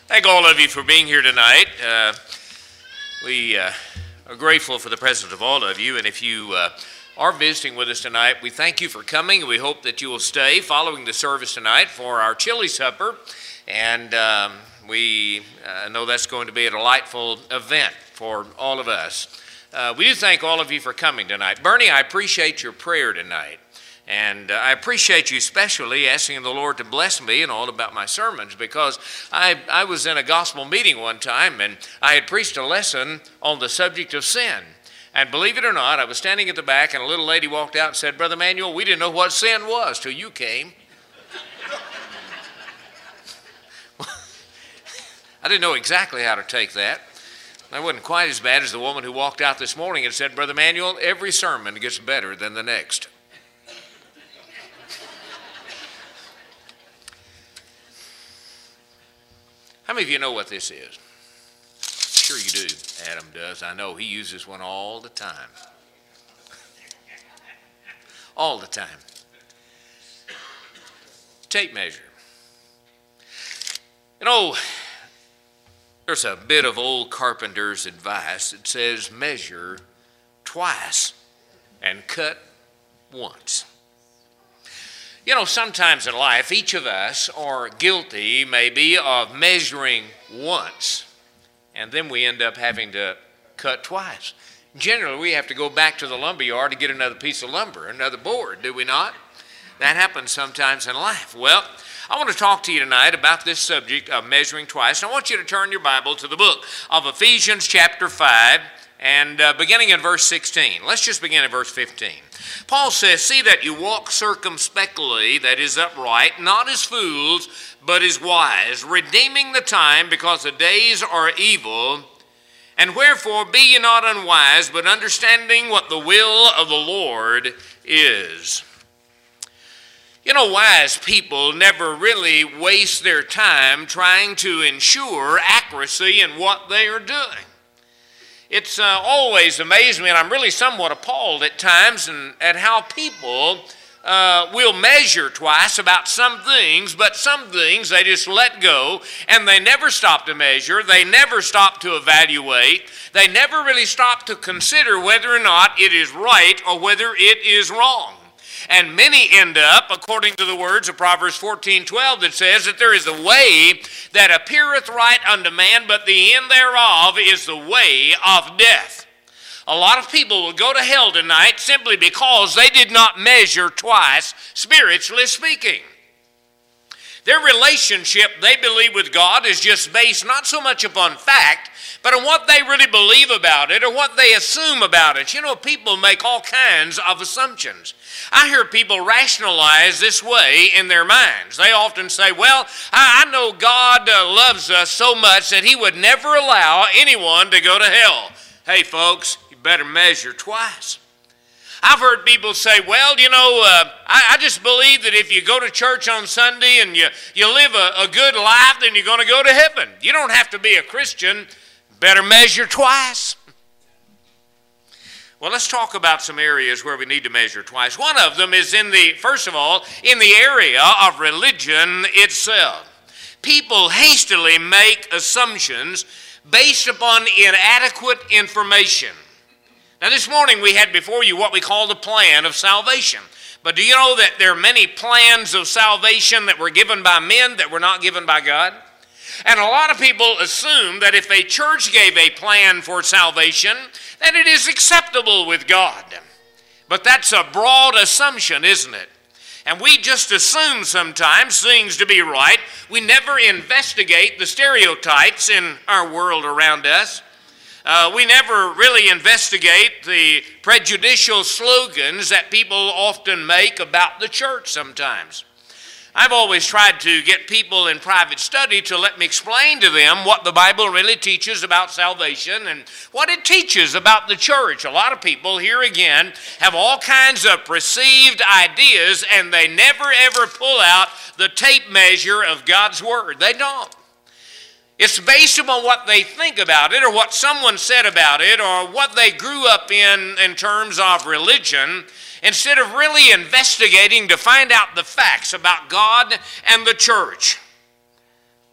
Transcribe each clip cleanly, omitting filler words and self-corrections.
Thank all of you for being here tonight. We are grateful for the presence of all of you, and if you are visiting with us tonight, we thank you for coming, and we hope that you will stay following the service tonight for our chili supper, and we know that's going to be a delightful event for all of us. We do thank all of you for coming tonight. Bernie, I appreciate your prayer tonight. And I appreciate you especially asking the Lord to bless me and all about my sermons, because I was in a gospel meeting one time and I had preached a lesson on the subject of sin. And believe it or not, I was standing at the back and a little lady walked out and said, "Brother Manuel, we didn't know what sin was till you came." I didn't know exactly how to take that. I wasn't quite as bad as the woman who walked out this morning and said, "Brother Manuel, every sermon gets better than the next." How many of you know what this is? Sure you do. Adam does. I know he uses one all the time. All the time. Tape measure. You know, there's a bit of old carpenter's advice that says measure twice and cut once. You know, sometimes in life, each of us are guilty, maybe, of measuring once, and then we end up having to cut twice. Generally, we have to go back to the lumber yard to get another piece of lumber, another board, do we not? That happens sometimes in life. Well, I want to talk to you tonight about this subject of measuring twice. I want you to turn your Bible to the book of Ephesians chapter 5, and beginning in verse 16. Let's just begin at verse 15. Paul says, "See that you walk circumspectly, that is upright, not as fools, but as wise, redeeming the time, because the days are evil. And wherefore be ye not unwise, but understanding what the will of the Lord is." You know, wise people never really waste their time trying to ensure accuracy in what they are doing. It's always amazed me, and I'm really somewhat appalled at times at how people will measure twice about some things, but some things they just let go, and they never stop to measure. They never stop to evaluate. They never really stop to consider whether or not it is right or whether it is wrong. And many end up, according to the words of Proverbs 14:12, that says that there is a way that appeareth right unto man, but the end thereof is the way of death. A lot of people will go to hell tonight simply because they did not measure twice, spiritually speaking. Their relationship, they believe, with God is just based not so much upon fact, but on what they really believe about it or what they assume about it. You know, people make all kinds of assumptions. I hear people rationalize this way in their minds. They often say, "Well, I know God loves us so much that he would never allow anyone to go to hell." Hey, folks, you better measure twice. I've heard people say, "Well, you know, I just believe that if you go to church on Sunday and you live a good life, then you're going to go to heaven. You don't have to be a Christian. Better measure twice." Well, let's talk about some areas where we need to measure twice. One of them is first of all, in the area of religion itself. People hastily make assumptions based upon inadequate information. Now, this morning we had before you what we call the plan of salvation. But do you know that there are many plans of salvation that were given by men that were not given by God? And a lot of people assume that if a church gave a plan for salvation, that it is acceptable with God. But that's a broad assumption, isn't it? And we just assume sometimes things to be right. We never investigate the stereotypes in our world around us. We never really investigate the prejudicial slogans that people often make about the church sometimes. I've always tried to get people in private study to let me explain to them what the Bible really teaches about salvation and what it teaches about the church. A lot of people, here again, have all kinds of perceived ideas, and they never ever pull out the tape measure of God's Word. They don't. It's based upon what they think about it or what someone said about it or what they grew up in terms of religion, instead of really investigating to find out the facts about God and the church.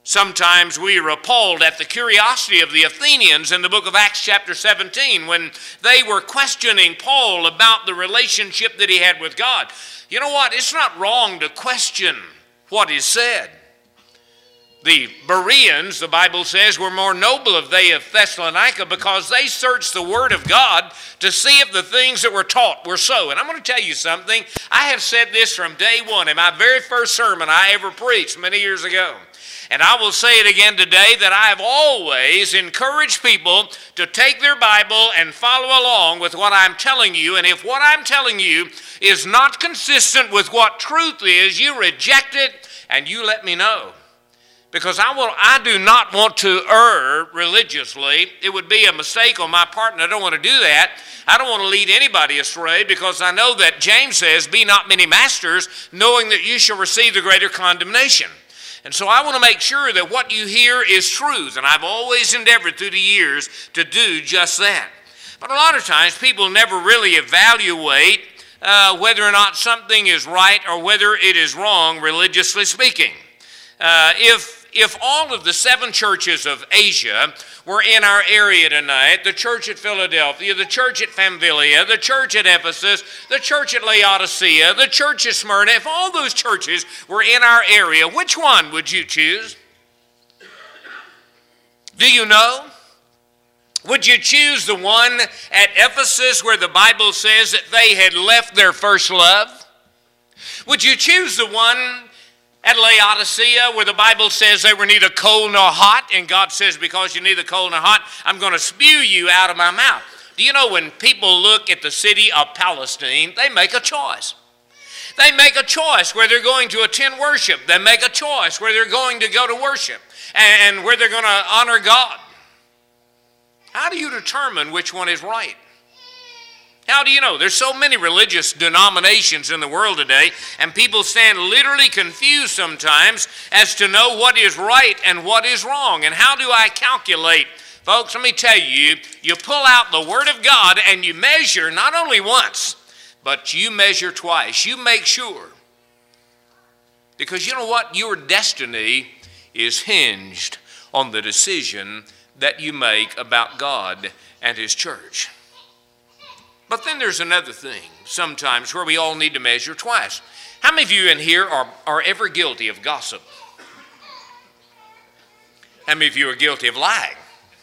Sometimes we are appalled at the curiosity of the Athenians in the book of Acts chapter 17 when they were questioning Paul about the relationship that he had with God. You know what? It's not wrong to question what is said. The Bereans, the Bible says, were more noble of they of Thessalonica because they searched the Word of God to see if the things that were taught were so. And I'm going to tell you something. I have said this from day one in my very first sermon I ever preached many years ago. And I will say it again today that I have always encouraged people to take their Bible and follow along with what I'm telling you. And if what I'm telling you is not consistent with what truth is, you reject it and you let me know. Because I do not want to err religiously. It would be a mistake on my part, and I don't want to do that. I don't want to lead anybody astray because I know that James says, be not many masters, knowing that you shall receive the greater condemnation. And so I want to make sure that what you hear is truth, and I've always endeavored through the years to do just that. But a lot of times people never really evaluate whether or not something is right or whether it is wrong, religiously speaking. If all of the 7 churches of Asia were in our area tonight, the church at Philadelphia, the church at Pamphylia, the church at Ephesus, the church at Laodicea, the church at Smyrna, if all those churches were in our area, which one would you choose? Do you know? Would you choose the one at Ephesus where the Bible says that they had left their first love? Would you choose the one at Laodicea where the Bible says they were neither cold nor hot, and God says, because you're neither cold nor hot, I'm going to spew you out of my mouth? Do you know when people look at the city of Palestine, they make a choice. They make a choice where they're going to attend worship. They make a choice where they're going to go to worship and where they're going to honor God. How do you determine which one is right? How do you know? There's so many religious denominations in the world today, and people stand literally confused sometimes as to know what is right and what is wrong. And how do I calculate? Folks, let me tell you, you pull out the Word of God and you measure not only once, but you measure twice. You make sure. Because you know what? Your destiny is hinged on the decision that you make about God and His church. But then there's another thing sometimes where we all need to measure twice. How many of you in here are ever guilty of gossip? How many of you are guilty of lying?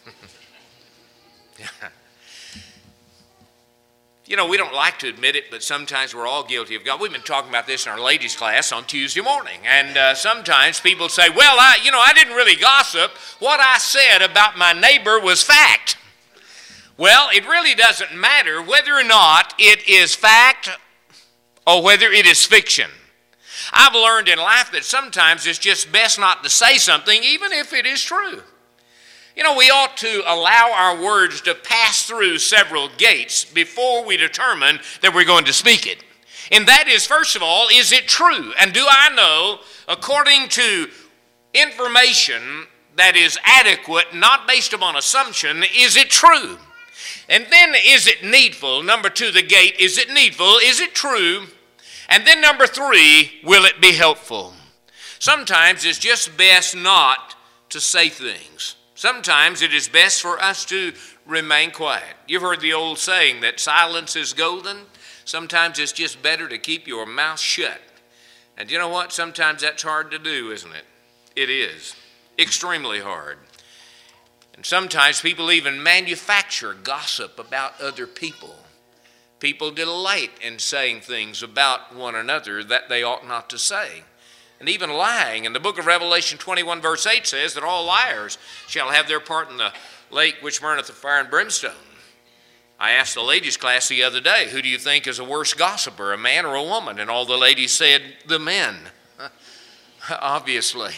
You know, we don't like to admit it, but sometimes we're all guilty of gossip. We've been talking about this in our ladies' class on Tuesday morning. And sometimes people say, well, I didn't really gossip. What I said about my neighbor was fact. Well, it really doesn't matter whether or not it is fact or whether it is fiction. I've learned in life that sometimes it's just best not to say something even if it is true. You know, we ought to allow our words to pass through several gates before we determine that we're going to speak it. And that is, first of all, is it true? And do I know, according to information that is adequate, not based upon assumption, is it true? And then, is it needful? Number 2, the gate, is it needful? Is it true? And then number 3, will it be helpful? Sometimes it's just best not to say things. Sometimes it is best for us to remain quiet. You've heard the old saying that silence is golden. Sometimes it's just better to keep your mouth shut. And you know what? Sometimes that's hard to do, isn't it? It is. Extremely hard. And sometimes people even manufacture gossip about other people. People delight in saying things about one another that they ought not to say. And even lying. In the book of Revelation 21 verse 8 says that all liars shall have their part in the lake which burneth with fire and brimstone. I asked the ladies' class the other day, who do you think is a worse gossiper, a man or a woman? And all the ladies said, the men. Obviously.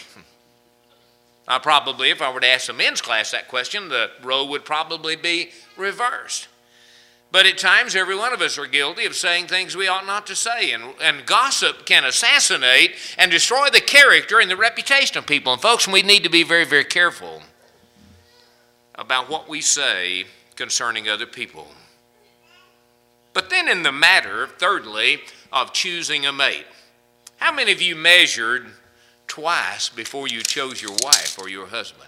If I were to ask the men's class that question, the role would probably be reversed. But at times, every one of us are guilty of saying things we ought not to say. And gossip can assassinate and destroy the character and the reputation of people. And folks, we need to be very, very careful about what we say concerning other people. But then in the matter, thirdly, of choosing a mate. How many of you measured twice before you chose your wife or your husband?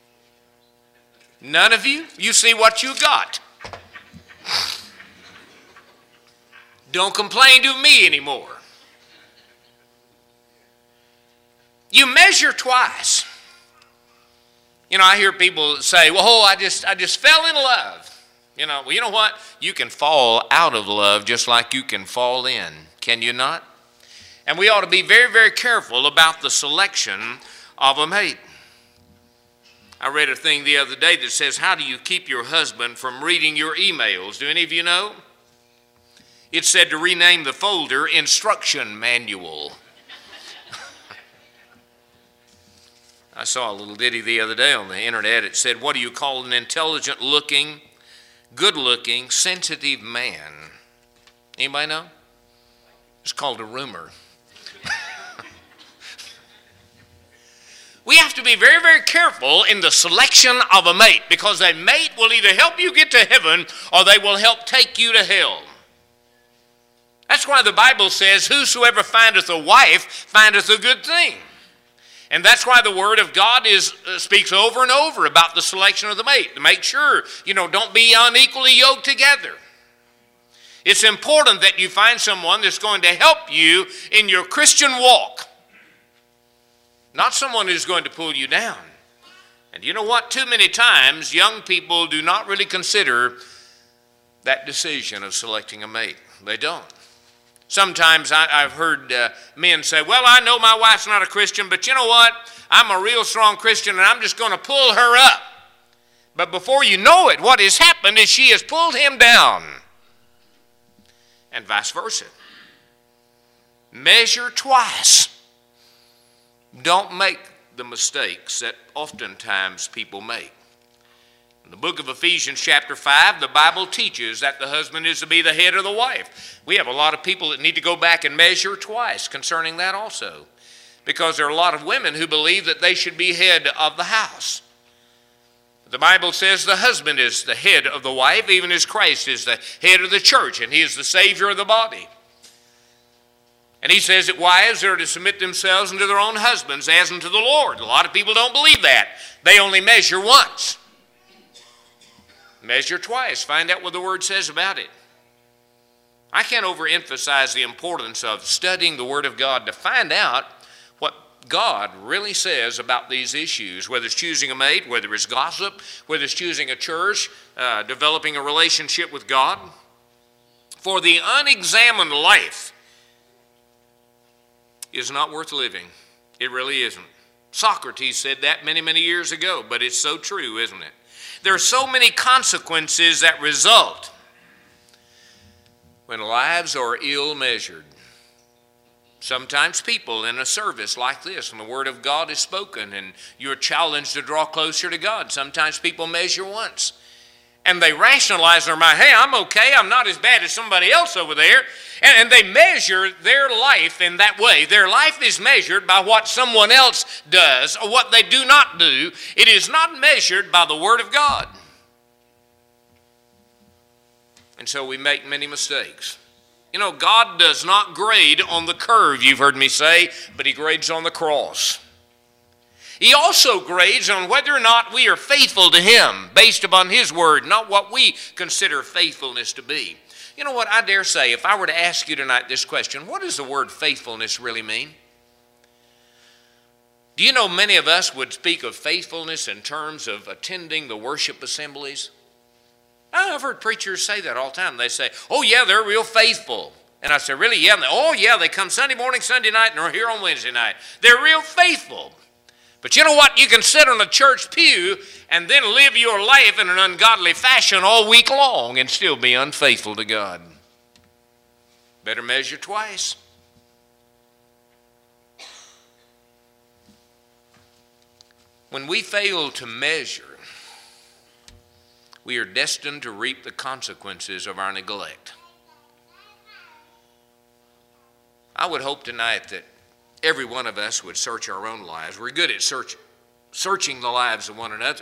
None of you? You see what you got. Don't complain to me anymore. You measure twice. You know, I hear people say, well, I just fell in love. Well, you know what? You can fall out of love just like you can fall in. Can you not? And we ought to be very, very careful about the selection of a mate. I read a thing the other day that says, how do you keep your husband from reading your emails? Do any of you know? It said to rename the folder Instruction Manual. I saw a little ditty the other day on the internet. It said, what do you call an intelligent-looking, good-looking, sensitive man? Anybody know? It's called a rumor. We have to be very, very careful in the selection of a mate, because a mate will either help you get to heaven or they will help take you to hell. That's why the Bible says, whosoever findeth a wife findeth a good thing. And that's why the Word of God speaks over and over about the selection of the mate, to make sure, don't be unequally yoked together. It's important that you find someone that's going to help you in your Christian walk, not someone who's going to pull you down. And you know what? Too many times, young people do not really consider that decision of selecting a mate. They don't. Sometimes I've heard men say, well, I know my wife's not a Christian, but you know what? I'm a real strong Christian, and I'm just going to pull her up. But before you know it, what has happened is she has pulled him down. And vice versa. Measure twice. Don't make the mistakes that oftentimes people make. In the book of Ephesians chapter 5, the Bible teaches that the husband is to be the head of the wife. We have a lot of people that need to go back and measure twice concerning that also, because there are a lot of women who believe that they should be head of the house. The Bible says the husband is the head of the wife, even as Christ is the head of the church, and he is the Savior of the body. And he says that wives are to submit themselves unto their own husbands as unto the Lord. A lot of people don't believe that. They only measure once. Measure twice. Find out what the Word says about it. I can't overemphasize the importance of studying the Word of God to find out what God really says about these issues, whether it's choosing a mate, whether it's gossip, whether it's choosing a church, developing a relationship with God. For the unexamined life is not worth living. It really isn't. Socrates said that many, many years ago, but it's so true, isn't it? There are so many consequences that result when lives are ill measured. Sometimes people in a service like this, when the Word of God is spoken and you're challenged to draw closer to God, sometimes people measure once. And they rationalize in their mind, hey, I'm okay, I'm not as bad as somebody else over there. And they measure their life in that way. Their life is measured by what someone else does or what they do not do. It is not measured by the Word of God. And so we make many mistakes. You know, God does not grade on the curve, you've heard me say, but He grades on the cross. He also grades on whether or not we are faithful to Him based upon His Word, not what we consider faithfulness to be. You know what, I dare say, if I were to ask you tonight this question, what does the word faithfulness really mean? Do you know many of us would speak of faithfulness in terms of attending the worship assemblies? I've heard preachers say that all the time. They say, oh yeah, they're real faithful. And I say, really? Yeah. Oh yeah, they come Sunday morning, Sunday night, and are here on Wednesday night. They're real faithful. But you know what? You can sit on a church pew and then live your life in an ungodly fashion all week long and still be unfaithful to God. Better measure twice. When we fail to measure, we are destined to reap the consequences of our neglect. I would hope tonight that every one of us would search our own lives. We're good at searching the lives of one another.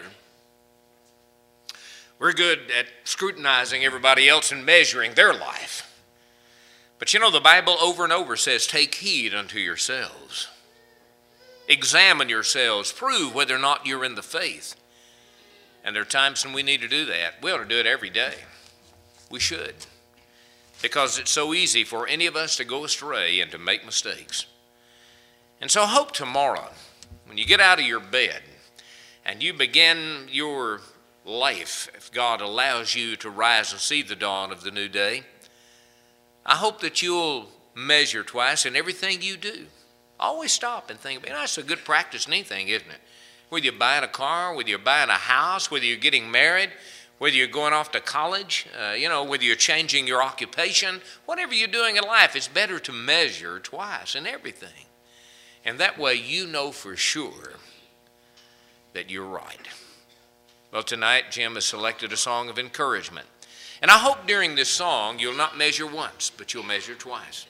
We're good at scrutinizing everybody else and measuring their life. But you know, the Bible over and over says, take heed unto yourselves. Examine yourselves. Prove whether or not you're in the faith. And there are times when we need to do that. We ought to do it every day. We should. Because it's so easy for any of us to go astray and to make mistakes. And so I hope tomorrow, when you get out of your bed and you begin your life, if God allows you to rise and see the dawn of the new day, I hope that you'll measure twice in everything you do. Always stop and think. That's a good practice in anything, isn't it? Whether you're buying a car, whether you're buying a house, whether you're getting married, whether you're going off to college, whether you're changing your occupation, whatever you're doing in life, it's better to measure twice in everything. And that way you know for sure that you're right. Well, tonight Jim has selected a song of encouragement. And I hope during this song you'll not measure once, but you'll measure twice.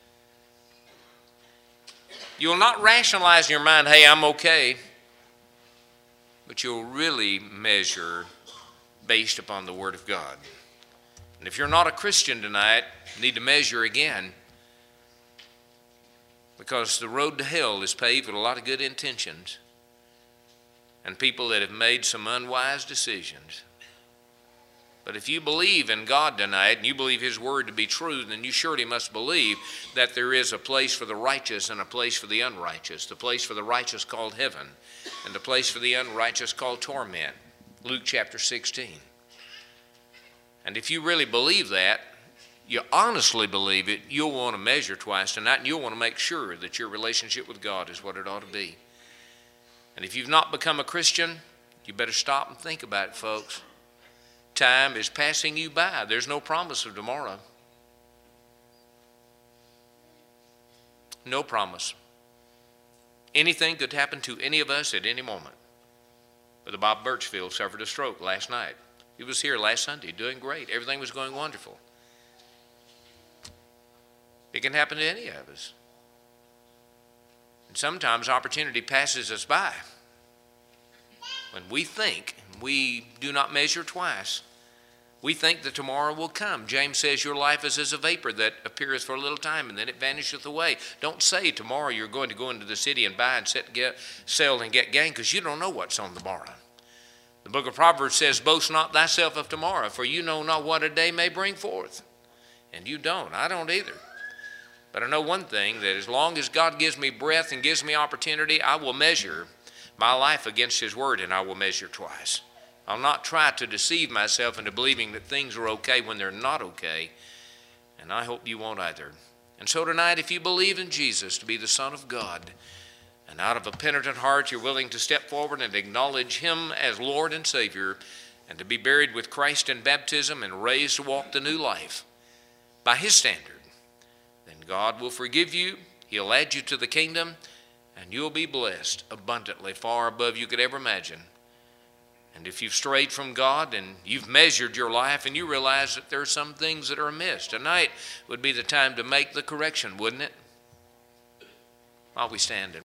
You'll not rationalize in your mind, hey, I'm okay, but you'll really measure based upon the Word of God. And if you're not a Christian tonight, you need to measure again, because the road to hell is paved with a lot of good intentions and people that have made some unwise decisions. But if you believe in God tonight and you believe His Word to be true, then you surely must believe that there is a place for the righteous and a place for the unrighteous. The place for the righteous called heaven and the place for the unrighteous called torment. Luke chapter 16. And if you really believe that, you honestly believe it, you'll want to measure twice tonight, and you'll want to make sure that your relationship with God is what it ought to be. And if you've not become a Christian, you better stop and think about it, folks. Time is passing you by. There's no promise of tomorrow. No promise. Anything could happen to any of us at any moment. Brother Bob Birchfield suffered a stroke last night. He was here last Sunday doing great. Everything was going wonderful. It can happen to any of us. And sometimes opportunity passes us by. When we think, we do not measure twice. We think that tomorrow will come. James says your life is as a vapor that appeareth for a little time and then it vanisheth away. Don't say tomorrow you're going to go into the city and buy and sell and get gain, because you don't know what's on the morrow. The book of Proverbs says, boast not thyself of tomorrow, for you know not what a day may bring forth. And you don't. I don't either. But I know one thing, that as long as God gives me breath and gives me opportunity, I will measure my life against His Word, and I will measure twice. I'll not try to deceive myself into believing that things are okay when they're not okay, and I hope you won't either. And so tonight, if you believe in Jesus to be the Son of God, and out of a penitent heart you're willing to step forward and acknowledge Him as Lord and Savior, and to be buried with Christ in baptism and raised to walk the new life by His standard, then God will forgive you, He'll add you to the kingdom, and you'll be blessed abundantly, far above you could ever imagine. And if you've strayed from God and you've measured your life and you realize that there are some things that are amiss, tonight would be the time to make the correction, wouldn't it? While we stand and